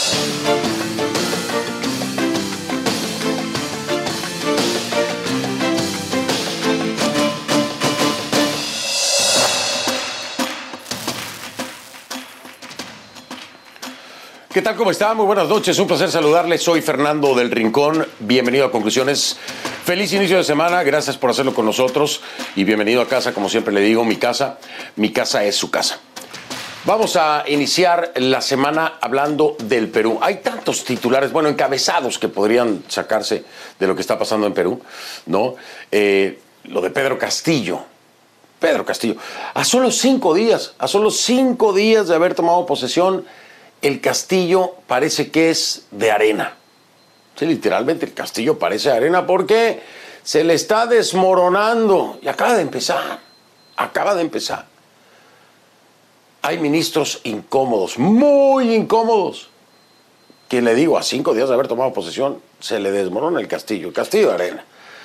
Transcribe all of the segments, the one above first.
¿Qué tal? ¿Cómo está? Muy buenas noches. Un placer saludarles. Soy Fernando del Rincón. Bienvenido a Conclusiones. Feliz inicio de semana. Gracias por hacerlo con nosotros. Y bienvenido a casa. Como siempre le digo, mi casa es su casa. Vamos a iniciar la semana hablando del Perú. Hay tantos titulares, bueno, encabezados que podrían sacarse de lo que está pasando en Perú, ¿no? Lo de Pedro Castillo. Pedro Castillo. A solo 5 días de haber tomado posesión, el castillo parece que es de arena. Sí, literalmente el castillo parece de arena porque se le está desmoronando. Y acaba de empezar. Hay ministros incómodos, muy incómodos, que le digo, a 5 días de haber tomado posesión, se le desmorona el castillo de arena.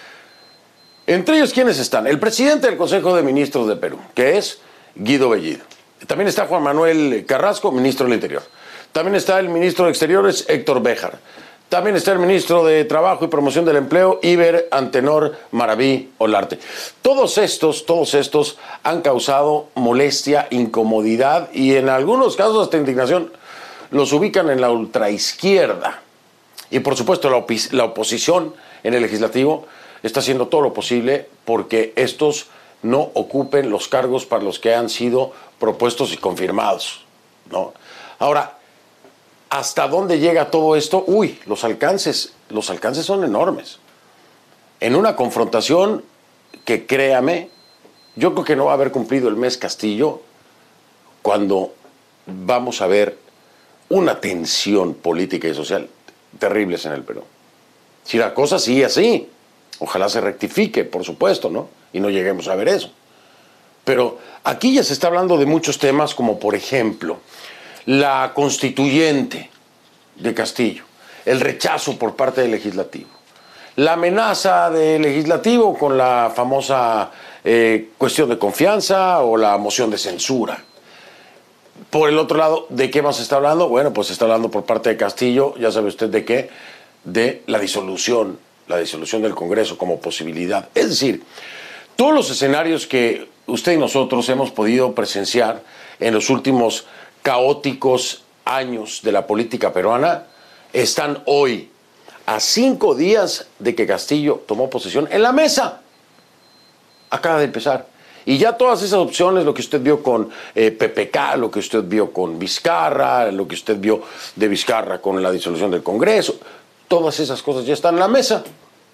Entre ellos, ¿quiénes están? El presidente del Consejo de Ministros de Perú, que es Guido Bellido. También está Juan Manuel Carrasco, ministro del Interior. También está el ministro de Exteriores, Héctor Béjar. También está el ministro de Trabajo y Promoción del Empleo, Iber Antenor Maraví Olarte. Todos estos han causado molestia, incomodidad y en algunos casos hasta indignación. Los ubican en la ultraizquierda. Y por supuesto la oposición en el legislativo está haciendo todo lo posible porque estos no ocupen los cargos para los que han sido propuestos y confirmados, ¿no? Ahora, ¿hasta dónde llega todo esto? Los alcances son enormes. En una confrontación que, créame, yo creo que no va a haber cumplido el mes Castillo cuando vamos a ver una tensión política y social terribles en el Perú. Si la cosa sigue así, ojalá se rectifique, por supuesto, ¿no? Y no lleguemos a ver eso. Pero aquí ya se está hablando de muchos temas como, por ejemplo, la constituyente de Castillo, el rechazo por parte del legislativo, la amenaza del legislativo con la famosa cuestión de confianza o la moción de censura. Por el otro lado, ¿de qué más se está hablando? Bueno, pues se está hablando por parte de Castillo, ya sabe usted de qué, de la disolución del Congreso como posibilidad. Es decir, todos los escenarios que usted y nosotros hemos podido presenciar en los últimos caóticos años de la política peruana están hoy, a 5 días de que Castillo tomó posesión, en la mesa. Acaba de empezar. Y ya todas esas opciones, lo que usted vio con PPK, lo que usted vio con Vizcarra, lo que usted vio de Vizcarra con la disolución del Congreso, todas esas cosas ya están en la mesa.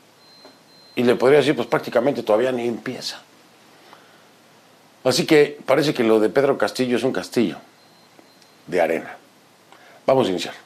Y le podría decir, pues prácticamente todavía ni empieza. Así que parece que lo de Pedro Castillo es un castillo de arena. Vamos a iniciar.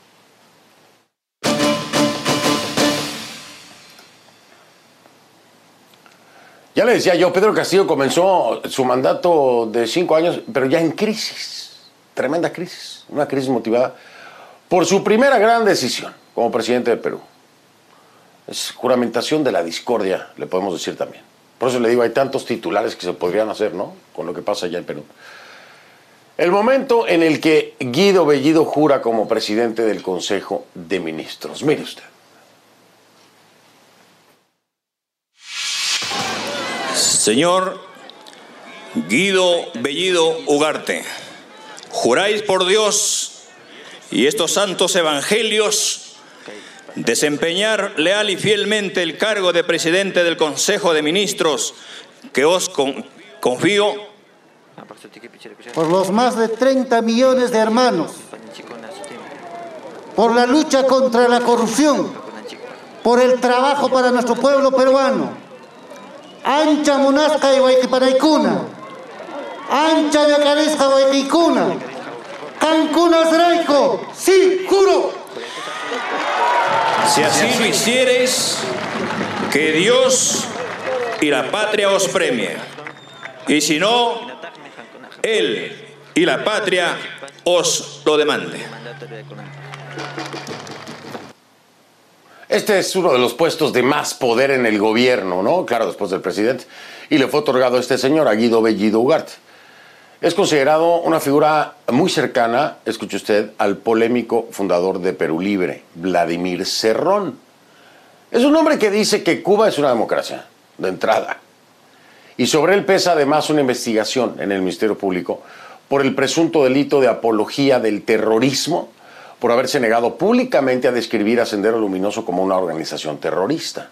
Ya le decía yo, Pedro Castillo comenzó su mandato de 5 años, pero ya en crisis, tremenda crisis, una crisis motivada por su primera gran decisión como presidente de Perú. Es juramentación de la discordia, le podemos decir también. Por eso le digo, hay tantos titulares que se podrían hacer, ¿no?, con lo que pasa allá en Perú. El momento en el que Guido Bellido jura como presidente del Consejo de Ministros. Mire usted. Señor Guido Bellido Ugarte, juráis por Dios y estos santos evangelios desempeñar leal y fielmente el cargo de presidente del Consejo de Ministros que os confío. Por los más de 30 millones de hermanos, por la lucha contra la corrupción, por el trabajo para nuestro pueblo peruano. Ancha Munasca y Guayquipanaicuna, Ancha Yacaresca Guayquicuna, Cancuna Zraico, sí, juro. Si así lo hiciereis, que Dios y la patria os premie. Y si no, Él y la patria os lo demande. Este es uno de los puestos de más poder en el gobierno, ¿no? Claro, después del presidente. Y le fue otorgado a este señor, a Guido Bellido Ugarte. Es considerado una figura muy cercana, escuche usted, al polémico fundador de Perú Libre, Vladimir Cerrón. Es un hombre que dice que Cuba es una democracia, de entrada. Y sobre él pesa además una investigación en el Ministerio Público por el presunto delito de apología del terrorismo, por haberse negado públicamente a describir a Sendero Luminoso como una organización terrorista.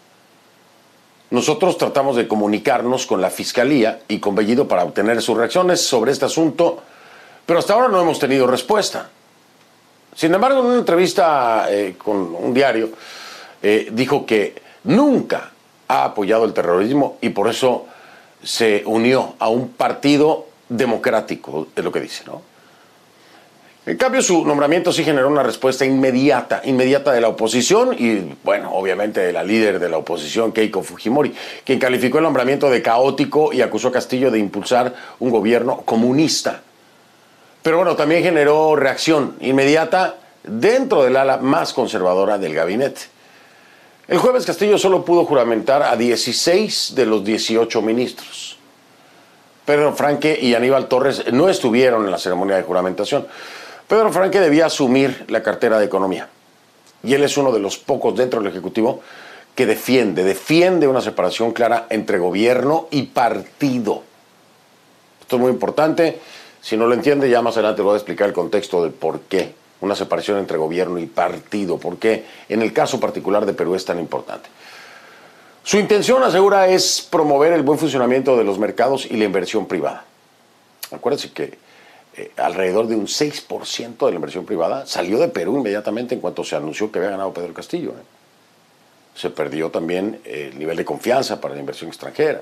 Nosotros tratamos de comunicarnos con la Fiscalía y con Bellido para obtener sus reacciones sobre este asunto, pero hasta ahora no hemos tenido respuesta. Sin embargo, en una entrevista con un diario, dijo que nunca ha apoyado el terrorismo y por eso se unió a un partido democrático, es lo que dice, ¿no? En cambio, su nombramiento sí generó una respuesta inmediata de la oposición y, bueno, obviamente de la líder de la oposición, Keiko Fujimori, quien calificó el nombramiento de caótico y acusó a Castillo de impulsar un gobierno comunista. Pero bueno, también generó reacción inmediata dentro del ala más conservadora del gabinete. El jueves Castillo solo pudo juramentar a 16 de los 18 ministros. Pedro Franque y Aníbal Torres no estuvieron en la ceremonia de juramentación. Pedro Franque debía asumir la cartera de Economía. Y él es uno de los pocos dentro del Ejecutivo que defiende una separación clara entre gobierno y partido. Esto es muy importante. Si no lo entiende, ya más adelante voy a explicar el contexto del por qué una separación entre gobierno y partido, por qué en el caso particular de Perú es tan importante. Su intención, asegura, es promover el buen funcionamiento de los mercados y la inversión privada. Acuérdense que alrededor de un 6% de la inversión privada salió de Perú inmediatamente en cuanto se anunció que había ganado Pedro Castillo. Se perdió también el nivel de confianza para la inversión extranjera.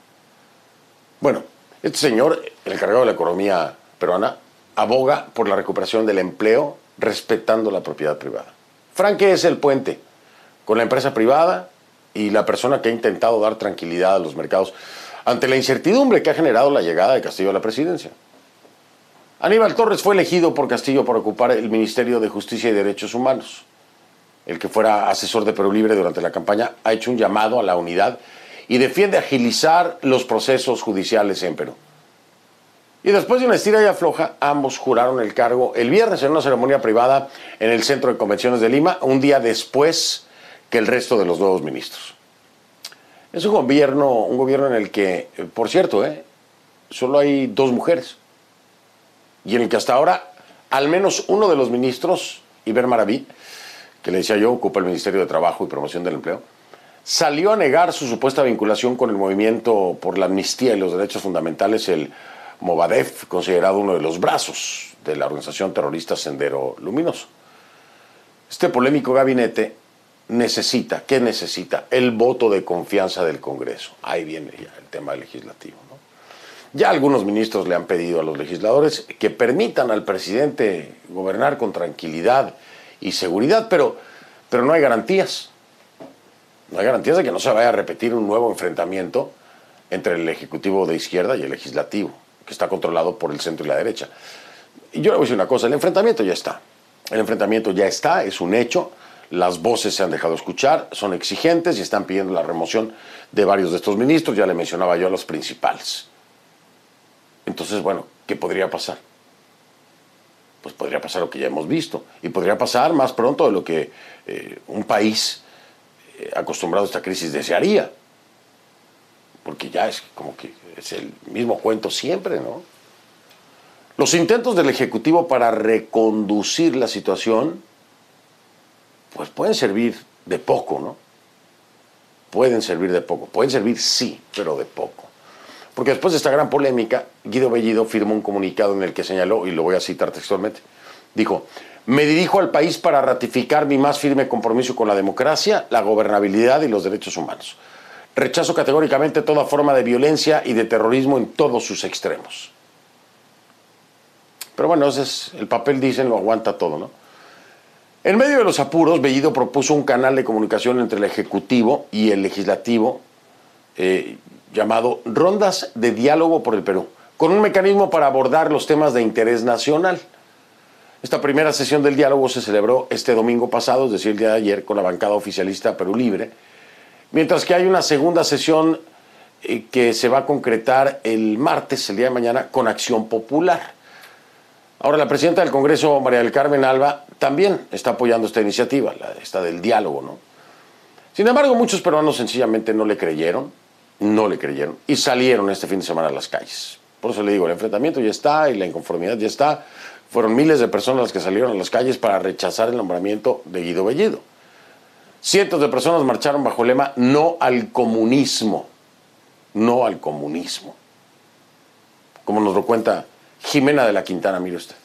Bueno, este señor, el encargado de la economía peruana, aboga por la recuperación del empleo respetando la propiedad privada. Franque es el puente con la empresa privada y la persona que ha intentado dar tranquilidad a los mercados ante la incertidumbre que ha generado la llegada de Castillo a la presidencia. Aníbal Torres fue elegido por Castillo para ocupar el Ministerio de Justicia y Derechos Humanos. El que fuera asesor de Perú Libre durante la campaña ha hecho un llamado a la unidad y defiende agilizar los procesos judiciales en Perú. Y después de una estira y afloja, ambos juraron el cargo el viernes en una ceremonia privada en el Centro de Convenciones de Lima, un día después que el resto de los nuevos ministros. Es un gobierno en el que, por cierto, solo hay 2 mujeres. Y en el que hasta ahora, al menos uno de los ministros, Iber Maraví, que le decía yo, ocupa el Ministerio de Trabajo y Promoción del Empleo, salió a negar su supuesta vinculación con el movimiento por la amnistía y los derechos fundamentales, el Movadef, considerado uno de los brazos de la organización terrorista Sendero Luminoso. Este polémico gabinete necesita el voto de confianza del Congreso. Ahí viene ya el tema legislativo, ¿no? Ya algunos ministros le han pedido a los legisladores que permitan al presidente gobernar con tranquilidad y seguridad, pero no hay garantías. No hay garantías de que no se vaya a repetir un nuevo enfrentamiento entre el Ejecutivo de izquierda y el Legislativo, que está controlado por el centro y la derecha. Y yo le voy a decir una cosa, el enfrentamiento ya está. El enfrentamiento ya está, es un hecho. Las voces se han dejado escuchar, son exigentes y están pidiendo la remoción de varios de estos ministros. Ya le mencionaba yo a los principales. Entonces, bueno, ¿qué podría pasar? Pues podría pasar lo que ya hemos visto. Y podría pasar más pronto de lo que un país acostumbrado a esta crisis desearía. Porque ya es como que es el mismo cuento siempre, ¿no? Los intentos del Ejecutivo para reconducir la situación, pues pueden servir de poco, ¿no? Pueden servir de poco. Pueden servir, sí, pero de poco. Porque después de esta gran polémica, Guido Bellido firmó un comunicado en el que señaló, y lo voy a citar textualmente, dijo: me dirijo al país para ratificar mi más firme compromiso con la democracia, la gobernabilidad y los derechos humanos. Rechazo categóricamente toda forma de violencia y de terrorismo en todos sus extremos. Pero bueno, ese es el papel, dicen, lo aguanta todo, ¿no? En medio de los apuros, Bellido propuso un canal de comunicación entre el Ejecutivo y el Legislativo, llamado Rondas de Diálogo por el Perú, con un mecanismo para abordar los temas de interés nacional. Esta primera sesión del diálogo se celebró este domingo pasado, es decir, el día de ayer, con la bancada oficialista Perú Libre, mientras que hay una segunda sesión que se va a concretar el martes, el día de mañana, con Acción Popular. Ahora, la presidenta del Congreso, María del Carmen Alba, también está apoyando esta iniciativa, esta del diálogo, ¿no? Sin embargo, muchos peruanos sencillamente no le creyeron, y salieron este fin de semana a las calles. Por eso le digo, el enfrentamiento ya está y la inconformidad ya está. Fueron miles de personas las que salieron a las calles para rechazar el nombramiento de Guido Bellido. Cientos de personas marcharon bajo el lema "No al comunismo", no al comunismo. Como nos lo cuenta Jimena de la Quintana, mire usted.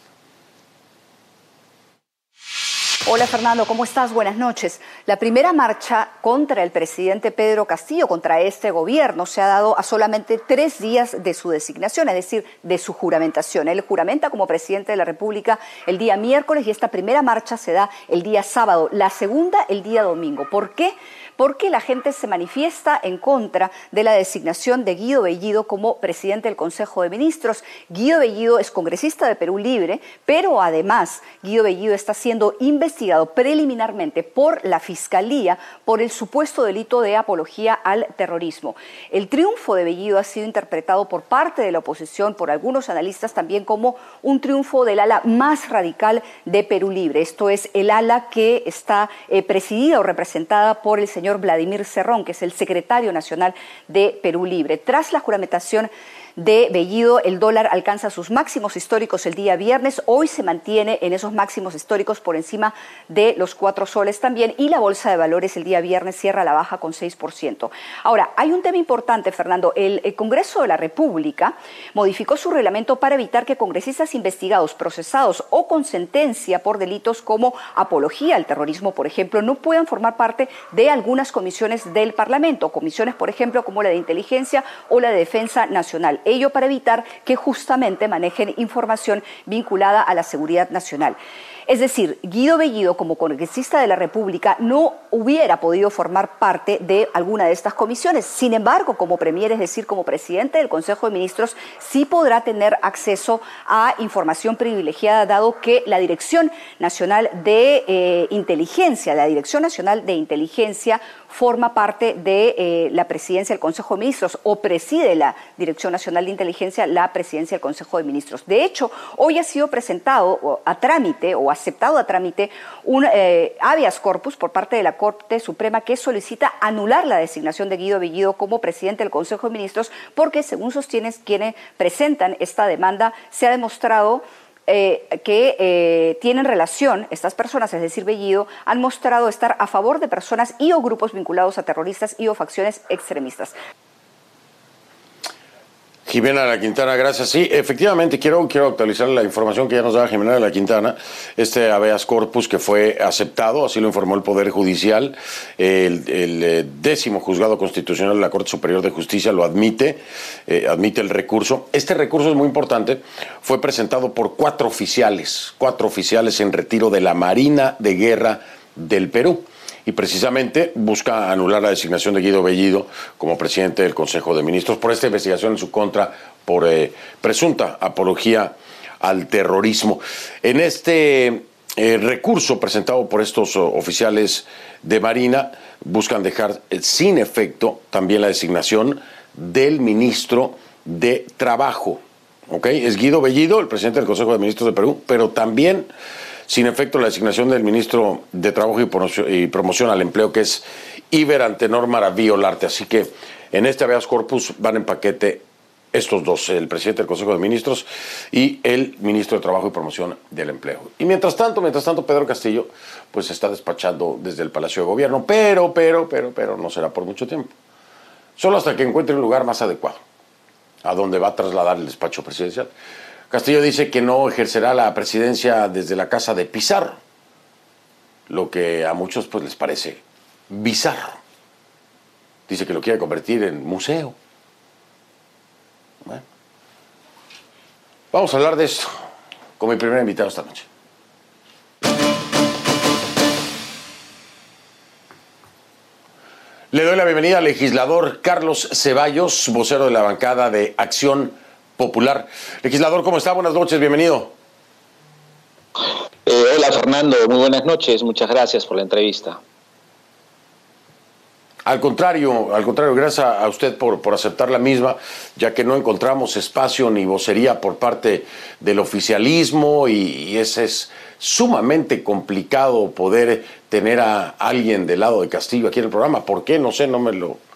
Hola Fernando, ¿cómo estás? Buenas noches. La primera marcha contra el presidente Pedro Castillo, contra este gobierno, se ha dado a solamente 3 días de su designación, es decir, de su juramentación. Él juramenta como presidente de la República el día miércoles y esta primera marcha se da el día sábado, la segunda el día domingo. ¿Por qué? Porque la gente se manifiesta en contra de la designación de Guido Bellido como presidente del Consejo de Ministros. Guido Bellido es congresista de Perú Libre, pero además Guido Bellido está siendo investigado preliminarmente por la Fiscalía por el supuesto delito de apología al terrorismo. El triunfo de Bellido ha sido interpretado por parte de la oposición, por algunos analistas también, como un triunfo del ala más radical de Perú Libre. Esto es el ala que está presidida o representada por el señor Vladimir Cerrón, que es el secretario nacional de Perú Libre. Tras la juramentación de Bellido, el dólar alcanza sus máximos históricos el día viernes. Hoy se mantiene en esos máximos históricos por encima de los 4 soles también, y la bolsa de valores el día viernes cierra la baja con 6%. Ahora, hay un tema importante, Fernando. El Congreso de la República modificó su reglamento para evitar que congresistas investigados, procesados o con sentencia por delitos como apología al terrorismo, por ejemplo, no puedan formar parte de algunas comisiones del Parlamento, comisiones, por ejemplo, como la de Inteligencia o la de Defensa Nacional. Ello para evitar que justamente manejen información vinculada a la seguridad nacional. Es decir, Guido Bellido, como congresista de la República, no hubiera podido formar parte de alguna de estas comisiones. Sin embargo, como premier, es decir, como presidente del Consejo de Ministros, sí podrá tener acceso a información privilegiada, dado que la Dirección Nacional de Inteligencia, forma parte de la presidencia del Consejo de Ministros, o preside la Dirección Nacional de Inteligencia la presidencia del Consejo de Ministros. De hecho, hoy ha sido presentado a trámite o aceptado a trámite un habeas corpus por parte de la Corte Suprema que solicita anular la designación de Guido Bellido como presidente del Consejo de Ministros, porque según sostienen quienes presentan esta demanda, se ha demostrado que tienen relación, estas personas, es decir, Bellido, han mostrado estar a favor de personas y o grupos vinculados a terroristas y o facciones extremistas. Jimena de la Quintana, gracias. Sí, efectivamente, quiero actualizar la información que ya nos daba Jimena de la Quintana. Este habeas corpus que fue aceptado, así lo informó el Poder Judicial. El 10º Juzgado Constitucional de la Corte Superior de Justicia lo admite el recurso. Este recurso es muy importante. Fue presentado por 4 oficiales en retiro de la Marina de Guerra del Perú. Y precisamente busca anular la designación de Guido Bellido como presidente del Consejo de Ministros por esta investigación en su contra por presunta apología al terrorismo. En este recurso presentado por estos oficiales de Marina, buscan dejar sin efecto también la designación del ministro de Trabajo. ¿Okay? Es Guido Bellido, el presidente del Consejo de Ministros de Perú, pero también sin efecto la designación del ministro de Trabajo y Promoción al Empleo, que es Iber Antenor Maraví Olarte. Así que en este habeas corpus van en paquete estos dos, el presidente del Consejo de Ministros y el ministro de Trabajo y Promoción del Empleo. Y mientras tanto, Pedro Castillo pues se está despachando desde el Palacio de Gobierno, pero no será por mucho tiempo. Solo hasta que encuentre un lugar más adecuado a donde va a trasladar el despacho presidencial. Castillo dice que no ejercerá la presidencia desde la casa de Pizarro, lo que a muchos pues les parece bizarro. Dice que lo quiere convertir en museo. Bueno, vamos a hablar de esto con mi primer invitado esta noche. Le doy la bienvenida al legislador Carlos Ceballos, vocero de la bancada de Acción Popular. Legislador, ¿cómo está? Buenas noches, bienvenido. Hola Fernando, muy buenas noches, muchas gracias por la entrevista. Al contrario, gracias a usted por aceptar la misma, ya que no encontramos espacio ni vocería por parte del oficialismo y ese es sumamente complicado poder tener a alguien del lado de Castillo aquí en el programa. ¿Por qué? No sé, me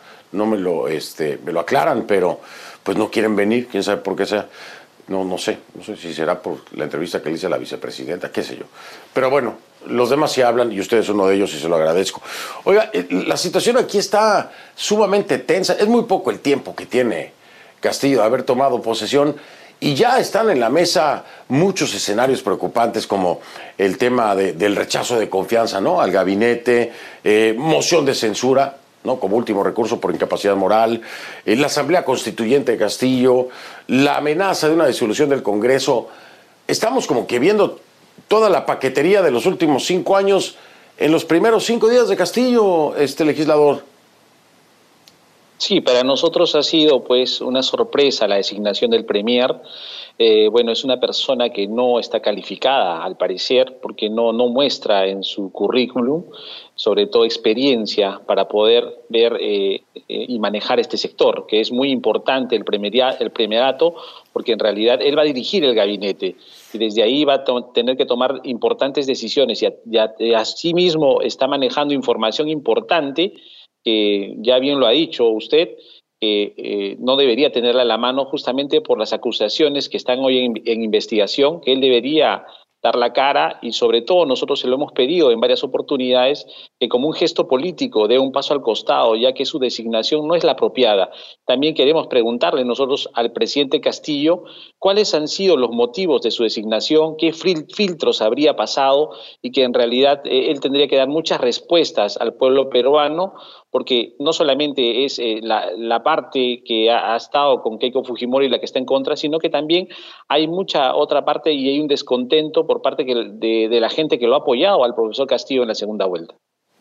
lo aclaran, pero pues no quieren venir, quién sabe por qué sea. No sé si será por la entrevista que le hice a la vicepresidenta, qué sé yo. Pero bueno, los demás sí hablan y usted es uno de ellos y se lo agradezco. Oiga, la situación aquí está sumamente tensa. Es muy poco el tiempo que tiene Castillo de haber tomado posesión y ya están en la mesa muchos escenarios preocupantes como el tema del rechazo de confianza, ¿no?, al gabinete, moción de censura, ¿no?, como último recurso por incapacidad moral, la Asamblea Constituyente de Castillo, la amenaza de una disolución del Congreso. Estamos como que viendo toda la paquetería de los últimos 5 años en los primeros 5 días de Castillo, legislador. Sí, para nosotros ha sido pues una sorpresa la designación del Premier. Bueno, es una persona que no está calificada, al parecer, porque no muestra en su currículum, sobre todo experiencia, para poder ver y manejar este sector, que es muy importante el premierato, porque en realidad él va a dirigir el gabinete y desde ahí va a tener que tomar importantes decisiones y asimismo está manejando información importante que ya bien lo ha dicho usted, que no debería tenerla a la mano justamente por las acusaciones que están hoy en investigación, que él debería dar la cara y sobre todo nosotros se lo hemos pedido en varias oportunidades que como un gesto político dé un paso al costado, ya que su designación no es la apropiada. También queremos preguntarle nosotros al presidente Castillo cuáles han sido los motivos de su designación, qué filtros habría pasado y que en realidad él tendría que dar muchas respuestas al pueblo peruano, porque no solamente es la parte que ha estado con Keiko Fujimori la que está en contra, sino que también hay mucha otra parte y hay un descontento por parte de la gente que lo ha apoyado al profesor Castillo en la segunda vuelta.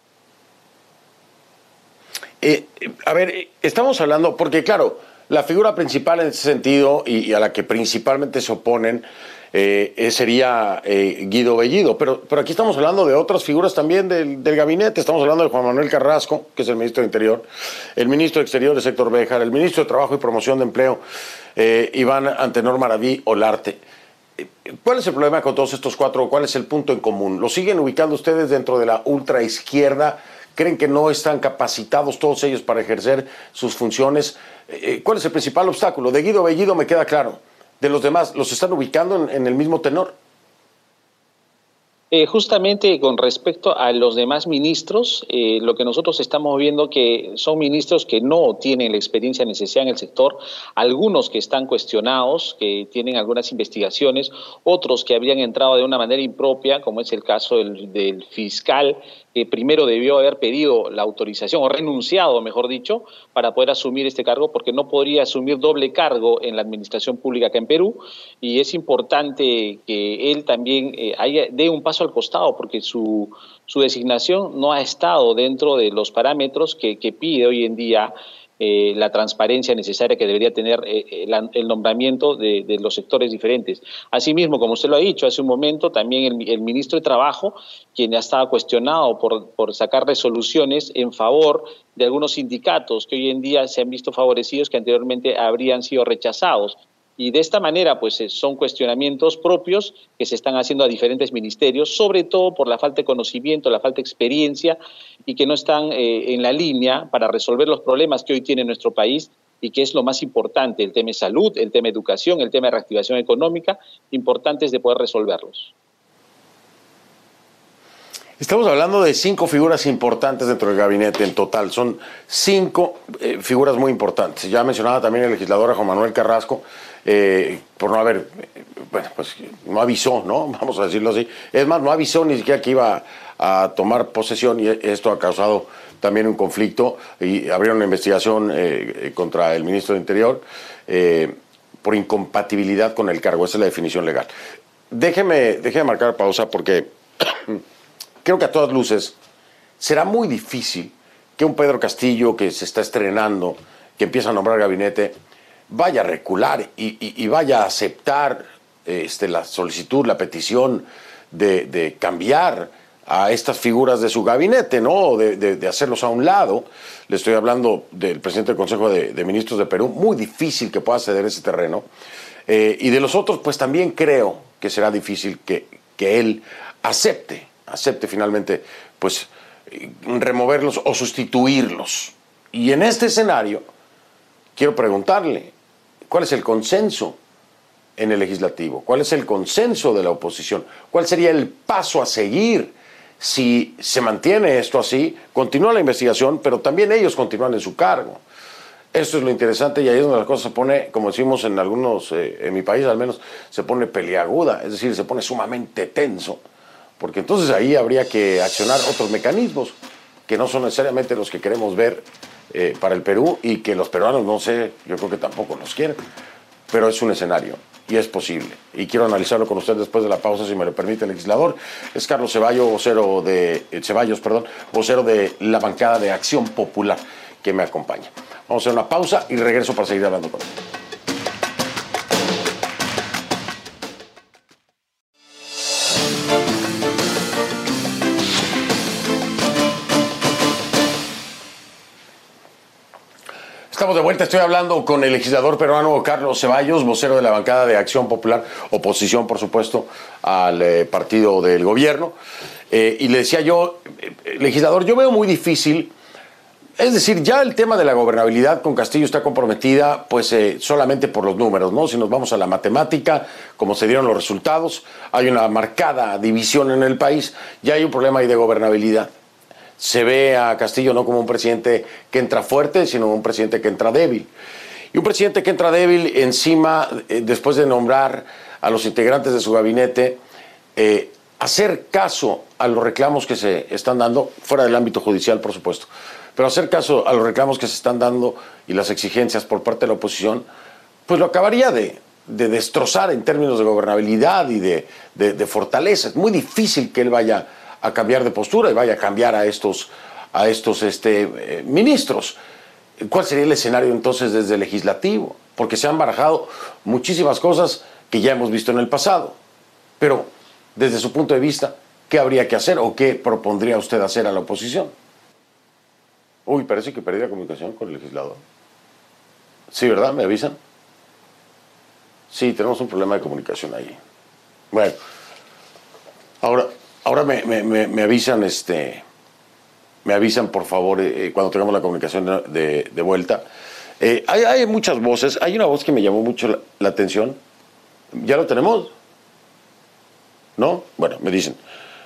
A ver, estamos hablando, porque claro, la figura principal en ese sentido y a la que principalmente se oponen sería Guido Bellido, pero aquí estamos hablando de otras figuras también del gabinete. Estamos hablando de Juan Manuel Carrasco, que es el ministro de Interior, el ministro de Exteriores, Héctor Béjar, el ministro de Trabajo y Promoción de Empleo, Iván Antenor Maraví Olarte. ¿Cuál es el problema con todos estos 4? ¿Cuál es el punto en común? ¿Los siguen ubicando ustedes dentro de la ultraizquierda? ¿Creen que no están capacitados todos ellos para ejercer sus funciones? ¿Cuál es el principal obstáculo? De Guido Bellido me queda claro. De los demás, ¿los están ubicando en el mismo tenor? Justamente con respecto a los demás ministros, lo que nosotros estamos viendo que son ministros que no tienen la experiencia necesaria en el sector, algunos que están cuestionados, que tienen algunas investigaciones, otros que habrían entrado de una manera impropia, como es el caso del fiscal, que primero debió haber pedido la autorización, o renunciado, mejor dicho, para poder asumir este cargo, porque no podría asumir doble cargo en la administración pública acá en Perú, y es importante que él también dé un paso al costado, porque su designación no ha estado dentro de los parámetros que pide hoy en día la transparencia necesaria que debería tener el nombramiento de los sectores diferentes. Asimismo, como usted lo ha dicho hace un momento, también el ministro de Trabajo, quien ya estaba cuestionado por sacar resoluciones en favor de algunos sindicatos que hoy en día se han visto favorecidos, que anteriormente habrían sido rechazados. Y de esta manera, pues son cuestionamientos propios que se están haciendo a diferentes ministerios, sobre todo por la falta de conocimiento, la falta de experiencia y que no están en la línea para resolver los problemas que hoy tiene nuestro país y que es lo más importante, el tema de salud, el tema de educación, el tema de reactivación económica, importantes de poder resolverlos. Estamos hablando de 5 figuras importantes dentro del gabinete en total. Son 5 figuras muy importantes. Ya mencionaba también el legislador Juan Manuel Carrasco, por no haber, bueno, pues no avisó, ¿no? Vamos a decirlo así. Es más, no avisó ni siquiera que iba a tomar posesión y esto ha causado también un conflicto y abrieron una investigación contra el ministro de Interior por incompatibilidad con el cargo. Esa es la definición legal. Déjeme marcar pausa porque creo que a todas luces será muy difícil que un Pedro Castillo que se está estrenando, que empieza a nombrar gabinete, vaya a recular y vaya a aceptar la solicitud, la petición de cambiar a estas figuras de su gabinete, ¿no? De hacerlos a un lado. Le estoy hablando del presidente del Consejo de Ministros de Perú, muy difícil que pueda ceder ese terreno. Y de los otros, pues también creo que será difícil que él acepte finalmente, pues, removerlos o sustituirlos. Y en este escenario, quiero preguntarle, ¿cuál es el consenso en el legislativo? ¿Cuál es el consenso de la oposición? ¿Cuál sería el paso a seguir? Si se mantiene esto así, continúa la investigación, pero también ellos continúan en su cargo. Esto es lo interesante y ahí es donde la cosa se pone, como decimos en algunos, en mi país al menos, se pone peliaguda, es decir, se pone sumamente tenso, porque entonces ahí habría que accionar otros mecanismos que no son necesariamente los que queremos ver para el Perú y que los peruanos, no sé, yo creo que tampoco los quieren, pero es un escenario. Y es posible. Y quiero analizarlo con usted después de la pausa, si me lo permite el legislador. Es Carlos Ceballos, vocero de la bancada de Acción Popular, que me acompaña. Vamos a hacer una pausa y regreso para seguir hablando con él. Estamos de vuelta, estoy hablando con el legislador peruano Carlos Ceballos, vocero de la bancada de Acción Popular, oposición por supuesto al partido del gobierno. Y le decía yo, legislador, yo veo muy difícil, es decir, ya el tema de la gobernabilidad con Castillo está comprometida pues solamente por los números, ¿no? Si nos vamos a la matemática, como se dieron los resultados, hay una marcada división en el país, ya hay un problema ahí de gobernabilidad. Se ve a Castillo no como un presidente que entra fuerte, sino un presidente que entra débil. Y un presidente que entra débil encima, después de nombrar a los integrantes de su gabinete, hacer caso a los reclamos que se están dando, fuera del ámbito judicial, por supuesto, pero hacer caso a los reclamos que se están dando y las exigencias por parte de la oposición, pues lo acabaría de destrozar en términos de gobernabilidad y de fortaleza. Es muy difícil que él vaya a cambiar de postura y vaya a cambiar a estos ministros. ¿Cuál sería el escenario entonces desde el legislativo? Porque se han barajado muchísimas cosas que ya hemos visto en el pasado. Pero, desde su punto de vista, ¿qué habría que hacer o qué propondría usted hacer a la oposición? Uy, parece que perdí la comunicación con el legislador. Sí, ¿verdad? ¿Me avisan? Sí, tenemos un problema de comunicación ahí. Bueno, ahora me avisan, me avisan por favor cuando tengamos la comunicación de vuelta. Hay muchas voces. Hay una voz que me llamó mucho la atención. ¿Ya lo tenemos? ¿No? Bueno, me dicen.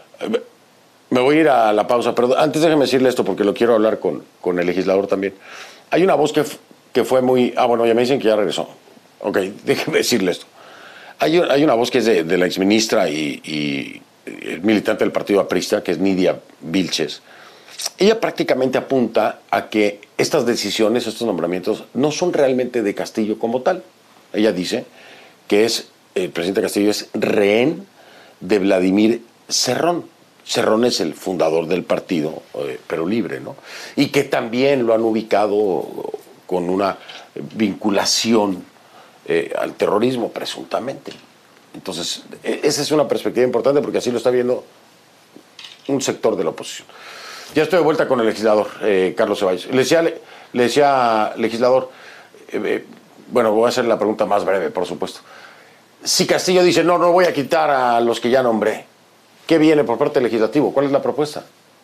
Me voy a ir a la pausa, pero antes déjeme decirle esto porque lo quiero hablar con el legislador también. Hay una voz que fue muy... bueno, ya me dicen que ya regresó. Ok, déjeme decirle esto. Hay una voz que es de la exministra y militante del partido aprista, que es Nidia Vilches. Ella prácticamente apunta a que estas decisiones, estos nombramientos, no son realmente de Castillo como tal. Ella dice que el presidente Castillo es rehén de Vladimir Cerrón. Cerrón es el fundador del partido Perú Libre, ¿no? Y que también lo han ubicado con una vinculación al terrorismo, presuntamente. Entonces, esa es una perspectiva importante porque así lo está viendo un sector de la oposición. Ya estoy de vuelta con el legislador, Carlos Ceballos. Le decía, legislador, bueno, voy a hacer la pregunta más breve, por supuesto. Si Castillo dice, no voy a quitar a los que ya nombré, ¿qué viene por parte del legislativo? ¿Cuál es la propuesta?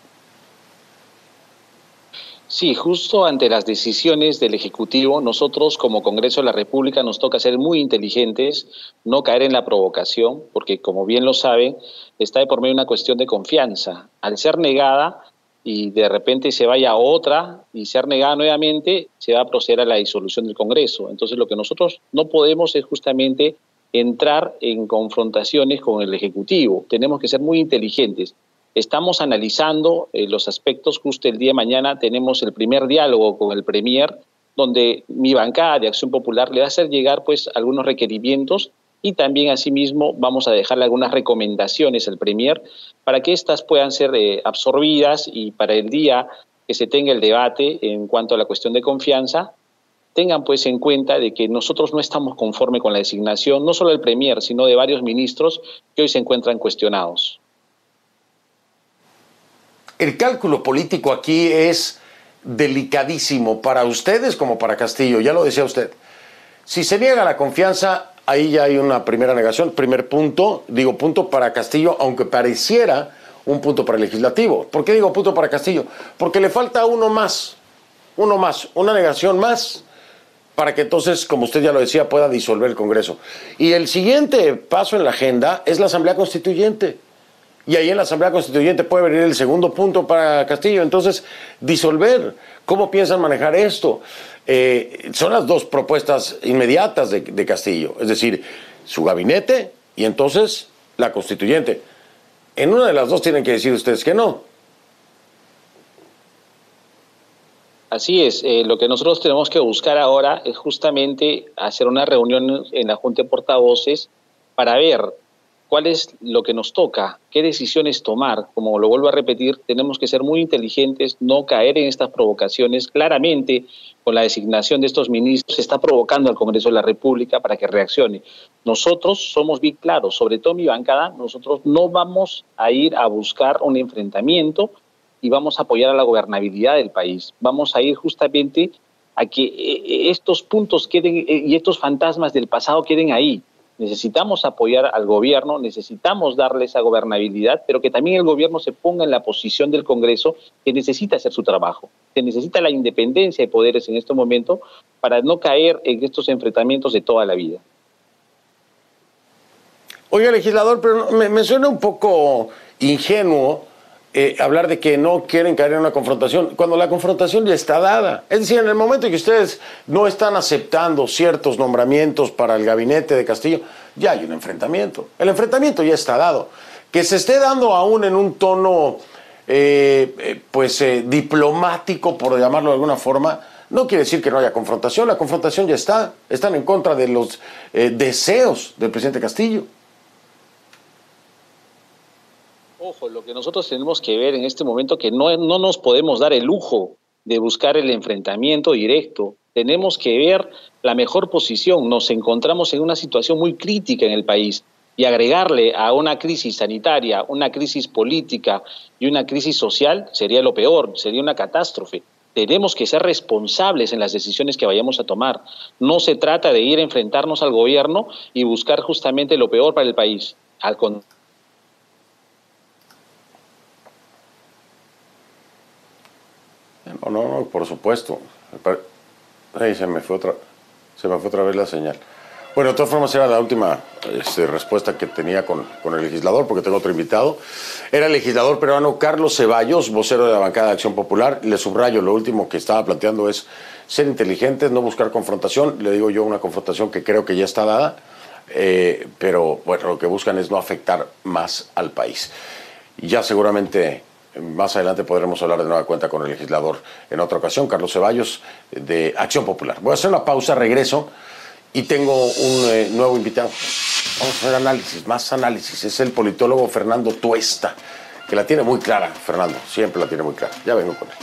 Sí, justo ante las decisiones del Ejecutivo, nosotros como Congreso de la República nos toca ser muy inteligentes, no caer en la provocación, porque como bien lo saben, está de por medio una cuestión de confianza. Al ser negada y de repente se vaya a otra y ser negada nuevamente, se va a proceder a la disolución del Congreso. Entonces lo que nosotros no podemos es justamente entrar en confrontaciones con el Ejecutivo. Tenemos que ser muy inteligentes. Estamos analizando los aspectos. Justo el día de mañana tenemos el primer diálogo con el Premier, donde mi bancada de Acción Popular le va a hacer llegar pues algunos requerimientos y también asimismo vamos a dejarle algunas recomendaciones al Premier para que éstas puedan ser absorbidas y para el día que se tenga el debate en cuanto a la cuestión de confianza, tengan pues en cuenta de que nosotros no estamos conformes con la designación, no solo del Premier, sino de varios ministros que hoy se encuentran cuestionados. el cálculo político aquí es delicadísimo para ustedes como para Castillo, ya lo decía usted. Si se niega la confianza, ahí ya hay una primera negación, primer punto, digo punto para Castillo, aunque pareciera un punto para el legislativo. ¿Por qué digo punto para Castillo? Porque le falta uno más, una negación más, para que entonces, como usted ya lo decía, pueda disolver el Congreso. Y el siguiente paso en la agenda es la Asamblea Constituyente. Y ahí en la Asamblea Constituyente puede venir el segundo punto para Castillo. Entonces, disolver. ¿Cómo piensan manejar esto? Son las dos propuestas inmediatas de Castillo. Es decir, su gabinete y entonces la Constituyente. En una de las dos tienen que decir ustedes que no. Así es, lo que nosotros tenemos que buscar ahora es justamente hacer una reunión en la Junta de Portavoces para ver cuál es lo que nos toca, qué decisiones tomar. Como lo vuelvo a repetir, tenemos que ser muy inteligentes, no caer en estas provocaciones. Claramente, con la designación de estos ministros, se está provocando al Congreso de la República para que reaccione. Nosotros somos bien claros, sobre todo mi bancada, nosotros no vamos a ir a buscar un enfrentamiento y vamos a apoyar a la gobernabilidad del país. Vamos a ir justamente a que estos puntos queden y estos fantasmas del pasado queden ahí. Necesitamos apoyar al gobierno, necesitamos darle esa gobernabilidad, pero que también el gobierno se ponga en la posición del Congreso, que necesita hacer su trabajo, que necesita la independencia de poderes en este momento para no caer en estos enfrentamientos de toda la vida. Oiga, legislador, pero me suena un poco ingenuo hablar de que no quieren caer en una confrontación, cuando la confrontación ya está dada. Es decir, en el momento en que ustedes no están aceptando ciertos nombramientos para el gabinete de Castillo, ya hay un enfrentamiento. El enfrentamiento ya está dado. Que se esté dando aún en un tono diplomático, por llamarlo de alguna forma, no quiere decir que no haya confrontación. La confrontación ya está. Están en contra de los deseos del presidente Castillo. Ojo, lo que nosotros tenemos que ver en este momento que no nos podemos dar el lujo de buscar el enfrentamiento directo. Tenemos que ver la mejor posición. Nos encontramos en una situación muy crítica en el país y agregarle a una crisis sanitaria, una crisis política y una crisis social sería lo peor, sería una catástrofe. Tenemos que ser responsables en las decisiones que vayamos a tomar. No se trata de ir a enfrentarnos al gobierno y buscar justamente lo peor para el país. Al contrario. No, por supuesto. Ahí se me fue otra vez la señal. Bueno, de todas formas era la última respuesta que tenía con el legislador, porque tengo otro invitado. Era el legislador peruano Carlos Ceballos, vocero de la bancada de Acción Popular. Le subrayo, lo último que estaba planteando es ser inteligentes, no buscar confrontación. Le digo yo una confrontación que creo que ya está dada, pero bueno, lo que buscan es no afectar más al país. Y ya seguramente más adelante podremos hablar de nueva cuenta con el legislador en otra ocasión, Carlos Ceballos, de Acción Popular. Voy a hacer una pausa, regreso y tengo un nuevo invitado. Vamos a hacer más análisis. Es el politólogo Fernando Tuesta, que la tiene muy clara, Fernando, siempre la tiene muy clara. Ya vengo con él.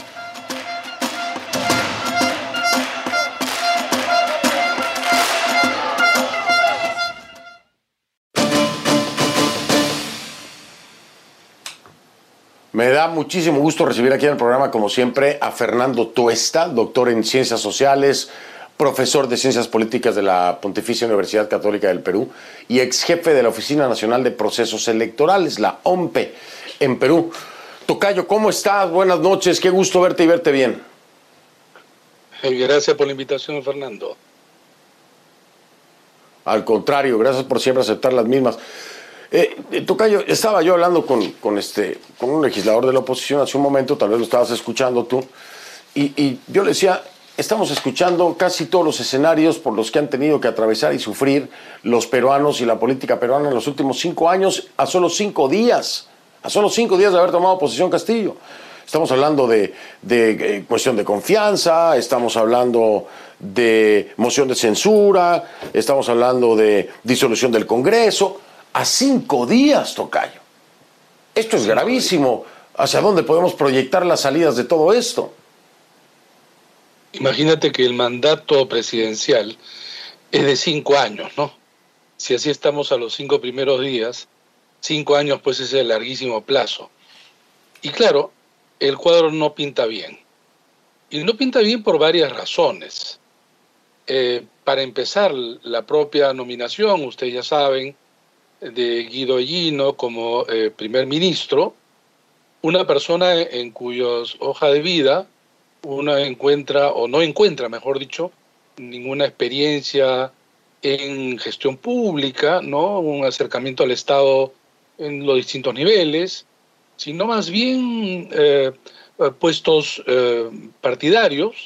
Me da muchísimo gusto recibir aquí en el programa, como siempre, a Fernando Tuesta, doctor en Ciencias Sociales, profesor de Ciencias Políticas de la Pontificia Universidad Católica del Perú y ex jefe de la Oficina Nacional de Procesos Electorales, la OMPE, en Perú. Tocayo, ¿cómo estás? Buenas noches, qué gusto verte y verte bien. Gracias por la invitación, Fernando. Al contrario, gracias por siempre aceptar las mismas. Tocayo, estaba yo hablando con un legislador de la oposición hace un momento, tal vez lo estabas escuchando tú, y yo le decía, estamos escuchando casi todos los escenarios por los que han tenido que atravesar y sufrir los peruanos y la política peruana en los últimos 5 años, a solo 5 días de haber tomado posesión Castillo. Estamos hablando de cuestión de confianza, estamos hablando de moción de censura, estamos hablando de disolución del Congreso. A 5 días, Tocayo. Esto es gravísimo. ¿Hacia dónde podemos proyectar las salidas de todo esto? Imagínate que el mandato presidencial es de 5 años, ¿no? Si así estamos a los 5 primeros días, 5 años pues es el larguísimo plazo. Y claro, el cuadro no pinta bien. Y no pinta bien por varias razones. Para empezar, la propia nominación, ustedes ya saben, de Guido Eguino como primer ministro, una persona en cuyas hoja de vida uno encuentra, o no encuentra, mejor dicho, ninguna experiencia en gestión pública, ¿no? Un acercamiento al Estado en los distintos niveles, sino más bien puestos partidarios,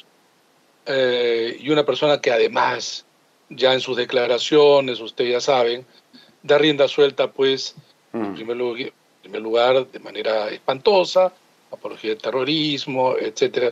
y una persona que además, ya en sus declaraciones, ustedes ya saben, da rienda suelta, pues, en primer lugar, de manera espantosa, apología del terrorismo, etcétera,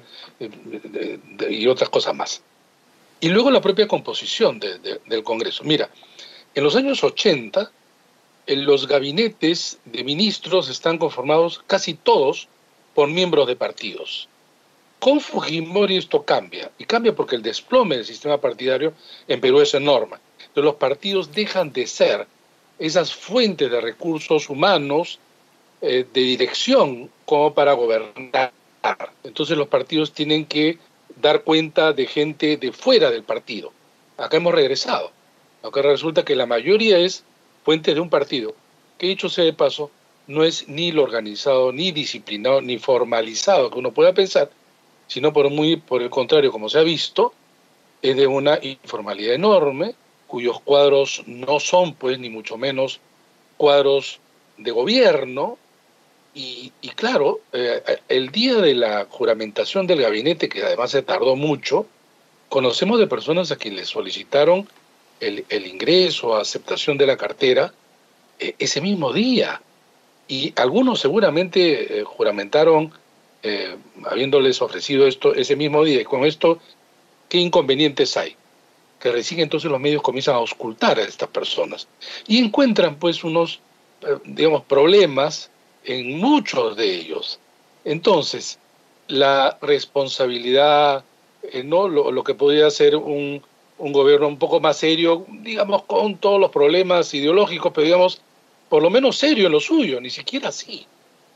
y otras cosas más. Y luego la propia composición del Congreso. Mira, en los años 80, los gabinetes de ministros están conformados casi todos por miembros de partidos. Con Fujimori esto cambia, y cambia porque el desplome del sistema partidario en Perú es enorme. Entonces los partidos dejan de ser esas fuentes de recursos humanos, de dirección, como para gobernar. Entonces los partidos tienen que dar cuenta de gente de fuera del partido. Acá hemos regresado. Acá resulta que la mayoría es fuentes de un partido, que dicho sea de paso, no es ni lo organizado, ni disciplinado, ni formalizado que uno pueda pensar, sino por el contrario, como se ha visto, es de una informalidad enorme, cuyos cuadros no son, pues, ni mucho menos cuadros de gobierno. Y claro, el día de la juramentación del gabinete, que además se tardó mucho, conocemos de personas a quienes les solicitaron el ingreso, aceptación de la cartera, ese mismo día. Y algunos seguramente juramentaron habiéndoles ofrecido esto ese mismo día. Y con esto, ¿qué inconvenientes hay? Que recién entonces los medios comienzan a auscultar a estas personas y encuentran, pues, unos, digamos, problemas en muchos de ellos. Entonces, la responsabilidad, no lo que podría ser un gobierno un poco más serio, digamos, con todos los problemas ideológicos, pero digamos, por lo menos serio en lo suyo, ni siquiera así.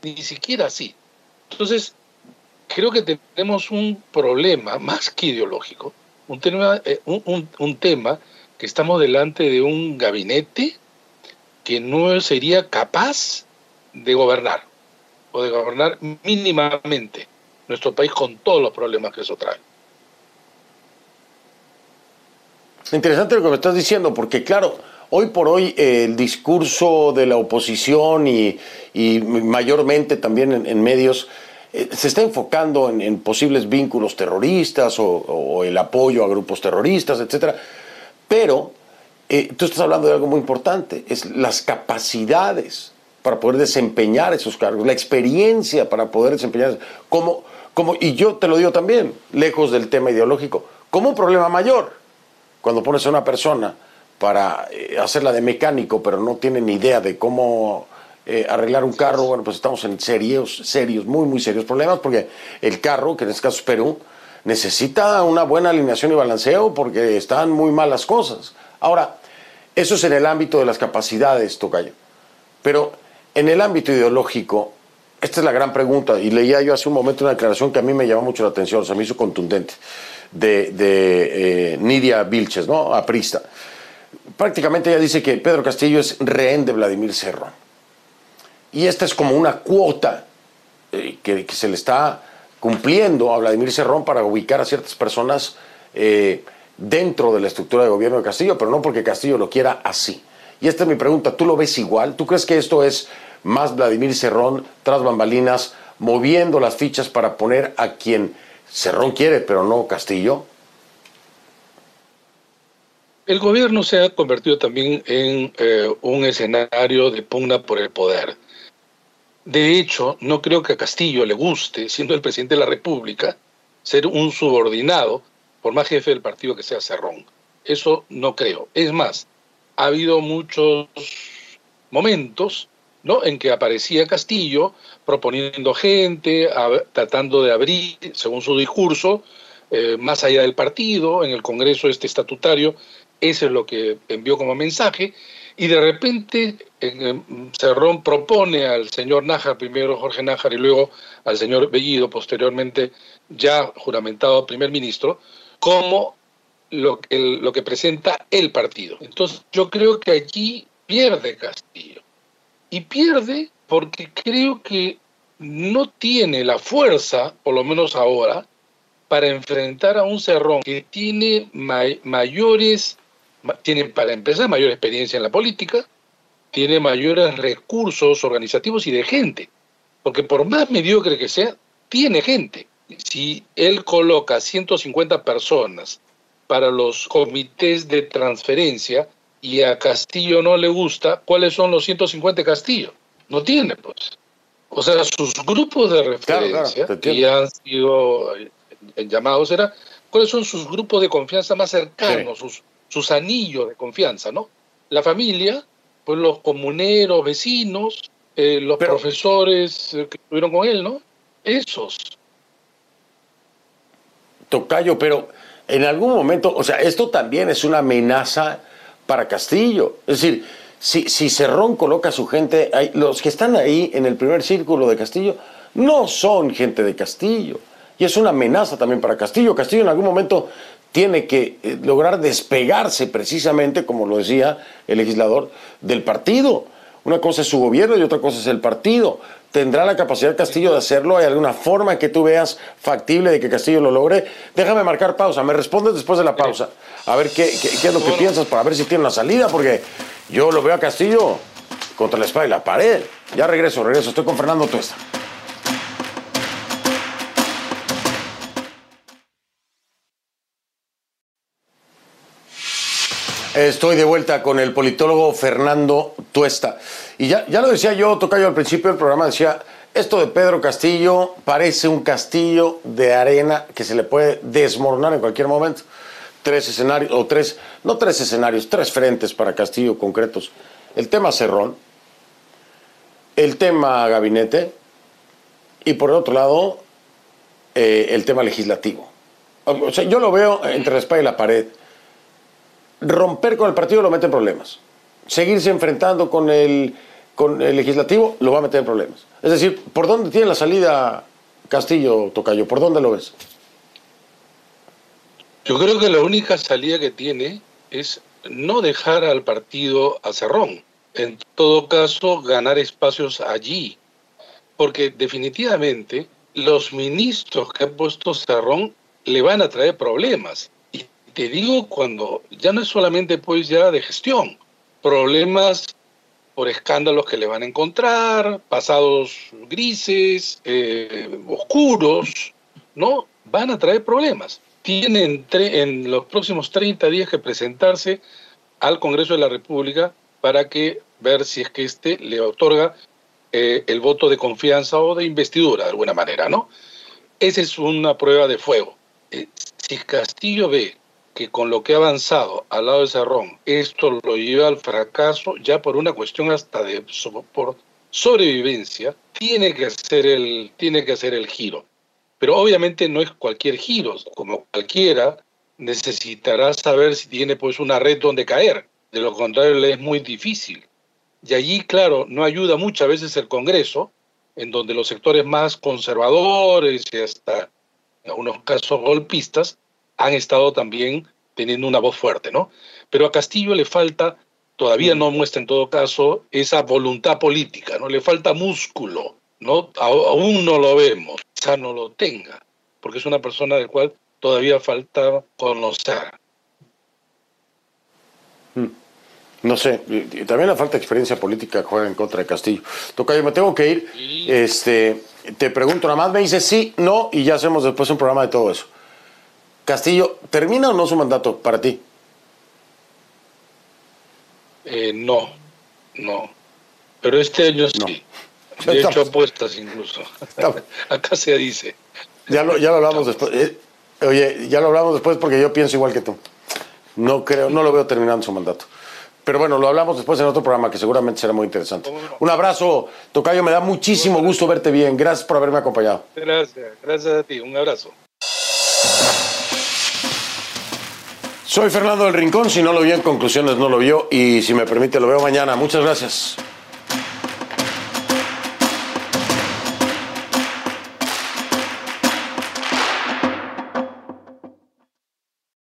Entonces, creo que tenemos un problema más que ideológico, un tema que estamos delante de un gabinete que no sería capaz de gobernar, o de gobernar mínimamente nuestro país con todos los problemas que eso trae. Interesante lo que me estás diciendo, porque claro, hoy por hoy el discurso de la oposición y mayormente también en medios se está enfocando en posibles vínculos terroristas o el apoyo a grupos terroristas, etcétera. Pero tú estás hablando de algo muy importante, es las capacidades para poder desempeñar esos cargos, la experiencia para poder desempeñar, y yo te lo digo también, lejos del tema ideológico, como un problema mayor, cuando pones a una persona para hacerla de mecánico, pero no tiene ni idea de cómo arreglar un carro, bueno, pues estamos en serios, muy serios problemas, porque el carro, que en este caso es Perú, necesita una buena alineación y balanceo porque están muy mal las cosas. Ahora, eso es en el ámbito de las capacidades, tocayo. Pero en el ámbito ideológico, esta es la gran pregunta, y leía yo hace un momento una declaración que a mí me llamó mucho la atención, se me hizo contundente, de Nidia Vilches, ¿no? Aprista. Prácticamente ella dice que Pedro Castillo es rehén de Vladimir Cerrón. Y esta es como una cuota que se le está cumpliendo a Vladimir Cerrón para ubicar a ciertas personas dentro de la estructura de gobierno de Castillo, pero no porque Castillo lo quiera así. Y esta es mi pregunta, ¿tú lo ves igual? ¿Tú crees que esto es más Vladimir Cerrón tras bambalinas moviendo las fichas para poner a quien Cerrón quiere, pero no Castillo? El gobierno se ha convertido también en un escenario de pugna por el poder. De hecho, no creo que a Castillo le guste, siendo el presidente de la República, ser un subordinado, por más jefe del partido que sea Cerrón. Eso no creo. Es más, ha habido muchos momentos, ¿no?, en que aparecía Castillo proponiendo gente, tratando de abrir, según su discurso, más allá del partido, en el Congreso estatutario. Eso es lo que envió como mensaje, Y de repente Cerrón propone al señor Nájar, primero Jorge Nájar y luego al señor Bellido, posteriormente ya juramentado primer ministro, como lo que presenta el partido. Entonces yo creo que allí pierde Castillo. Y pierde porque creo que no tiene la fuerza, por lo menos ahora, para enfrentar a un Cerrón que tiene tiene, para empezar, mayor experiencia en la política, tiene mayores recursos organizativos y de gente, porque por más mediocre que sea, tiene gente. Si él coloca 150 personas para los comités de transferencia y a Castillo no le gusta, ¿cuáles son los 150 de Castillo? No tiene, pues. O sea, sus grupos de referencia, que ya han sido llamados, ¿cuáles son sus grupos de confianza más cercanos, sí, sus anillos de confianza, ¿no? La familia, pues los comuneros, vecinos, los profesores que estuvieron con él, ¿no? Esos. Tocayo, pero en algún momento, o sea, esto también es una amenaza para Castillo. Es decir, si Cerrón coloca a su gente, los que están ahí en el primer círculo de Castillo no son gente de Castillo. Y es una amenaza también para Castillo. Castillo en algún momento tiene que lograr despegarse precisamente, como lo decía el legislador, del partido. Una cosa es su gobierno y otra cosa es el partido. ¿Tendrá la capacidad Castillo de hacerlo? ¿Hay alguna forma que tú veas factible de que Castillo lo logre? Déjame marcar pausa. Me respondes después de la pausa. A ver qué es lo que piensas para ver si tiene una salida, porque yo lo veo a Castillo contra la espada y la pared. Ya regreso. Estoy con Fernando Tuesta. Estoy de vuelta con el politólogo Fernando Tuesta. Y ya lo decía yo, Tocayo, al principio del programa, decía, esto de Pedro Castillo parece un castillo de arena que se le puede desmoronar en cualquier momento. Tres frentes para Castillo concretos. El tema Cerrón, el tema gabinete y por el otro lado el tema legislativo. O sea, yo lo veo entre la espada y la pared. Romper con el partido lo mete en problemas. Seguirse enfrentando con el legislativo lo va a meter en problemas. Es decir, ¿por dónde tiene la salida Castillo, Tocayo? ¿Por dónde lo ves? Yo creo que la única salida que tiene es no dejar al partido a Cerrón. En todo caso, ganar espacios allí. Porque definitivamente los ministros que ha puesto Cerrón le van a traer problemas. Te digo, cuando ya no es solamente pues ya de gestión, problemas por escándalos que le van a encontrar, pasados grises, oscuros, ¿no? Van a traer problemas. Tienen en los próximos 30 días que presentarse al Congreso de la República para ver si es que le otorga el voto de confianza o de investidura, de alguna manera, ¿no? Esa es una prueba de fuego. Si Castillo ve que con lo que ha avanzado al lado de Cerrón, esto lo lleva al fracaso, ya por una cuestión hasta por sobrevivencia, tiene que hacer el giro. Pero obviamente no es cualquier giro, como cualquiera, necesitará saber si tiene pues una red donde caer. De lo contrario, le es muy difícil. Y allí, claro, no ayuda muchas veces el Congreso, en donde los sectores más conservadores y hasta en algunos casos golpistas han estado también teniendo una voz fuerte, ¿no? Pero a Castillo le falta, todavía no muestra en todo caso, esa voluntad política, ¿no? Le falta músculo, ¿no? Aún no lo vemos, quizá no lo tenga, porque es una persona del cual todavía falta conocer. No sé, y también la falta de experiencia política juega en contra de Castillo. Tocayo, me tengo que ir. Sí. Te pregunto, nada más me dices sí, no, y ya hacemos después un programa de todo eso. Castillo, ¿termina o no su mandato para ti? No. Pero este año sí. No. De hecho, apuestas incluso. Acá se dice. Ya lo hablamos después. Ya lo hablamos después porque yo pienso igual que tú. No lo veo terminando su mandato. Pero bueno, lo hablamos después en otro programa que seguramente será muy interesante. Un abrazo, Tocayo, me da muchísimo gusto verte bien. Gracias por haberme acompañado. Gracias a ti. Un abrazo. Soy Fernando del Rincón. Si no lo vio en conclusiones, no lo vio. Y si me permite, lo veo mañana. Muchas gracias.